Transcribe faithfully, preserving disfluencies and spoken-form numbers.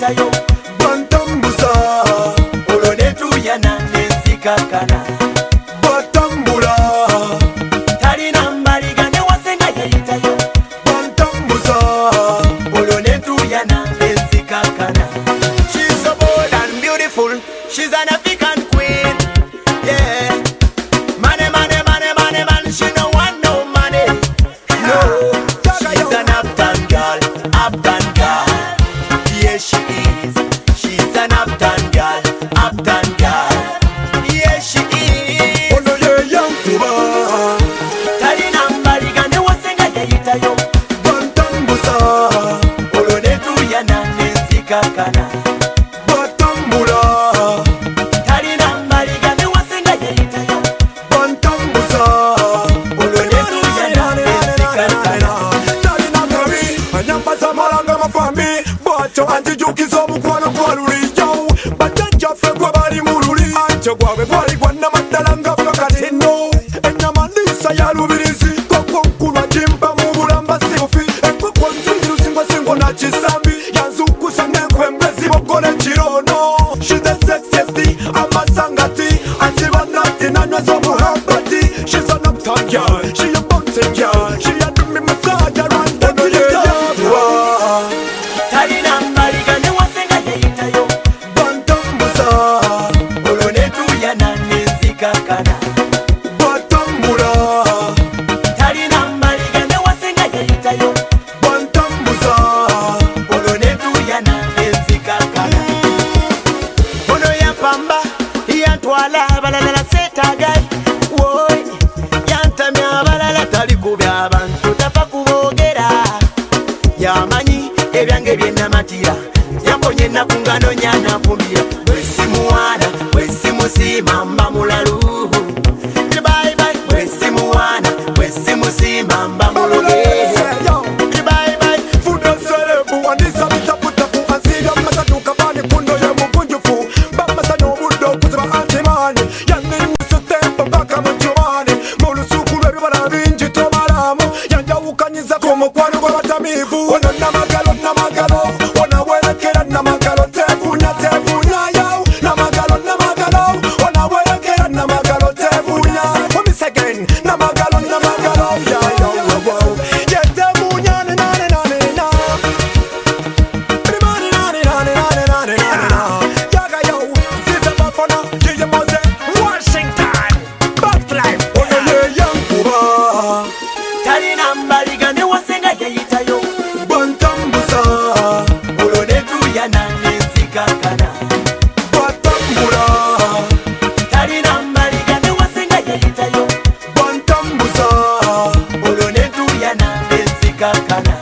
yayitayo bantambuza olwo ne tuyana ne nzikakana batambula talina mbaliga ne wasenga yayitayo bantambuza olwo ne tuyana ne nzikakana. She's so bold and beautiful, she's an African queen, yeah. Money, money, money, money, man, she no want no money, no. She's an uptown girl, uptown girl, yeah she is. She's an uptown girl, uptown girl, yeah she is. Oh no, yeah, young Cuba. Talina mbaliga ne wasenga yayitayo bantambuza olwo ne tuyana ne nzikakana batambula talina mbaliga ne wasenga yayitayo bantambuza olwo ne tuyana ne nzikakana. Talina kabi anyambaza malanga mafambi bwato anjijukiza omukwano gwa luliyo bajjajjaffe gwe bali mu luli ate gwabwe gwali gwannamaddala nga kakati nno ennyama ndiisa ya lubirizi kokonkulwa jimba mu bulamba sibufi enkoko njinjirusingosingo na kisambi yanzukusa n'enkwembwe zibogole kirono. She's the sexiest amasangati ansiba nati nanywa z'obuhambati. She's an uptown girl, she a bouncing girl, she a do me massage around the club. Talina mbaliga ne wasenga yayitayo bantambuza olwo ne tuyana ne nzikakana batambula talina mbaliga ne wasenga yayitayo bantambuza olwo ne tuyana ne nzikakana. Ono yampamba yantwala abalala seetaagai woy yantamya abalala talikubya abantu tapa kuboogera yamanyi ebyange byennamatira yamponye ennaku nga nonya nafumbira bwe simuwaana bwe simusiima mba mulalu bye bwe simuwaana bwe simusiima mba muluge bye Fuda serebu anisa bitaputafu ansida masatuka bani kundo ye mugunjufu bamasanya obuddo okuziba antimani yannimusa tempo mpaka mu jumani mu lusuku lw'ebibala bingi tomalamu yanjawukanyiza ku mukwano gw'abatamiivu. Ono namagalo namagalo ona werekera namagalo tevunya tevunya yo namagalo namagalo ona werekera namagalo tevunya. Let me say again namagalo namagalo yo yo yo yeah tevunya na na na na na everybody na na na na na na na yaga yo sister bafana Gigi Mose Washington back to life. Oh yeah yeah young Cuba talina mbaliga ne wasenga yayitayo bantambuza olwo ne tuyana ne nzikakana batambula talina mbaliga ne wasenga yayitayo bantambuza olwo ne tuyana ne nzikakana.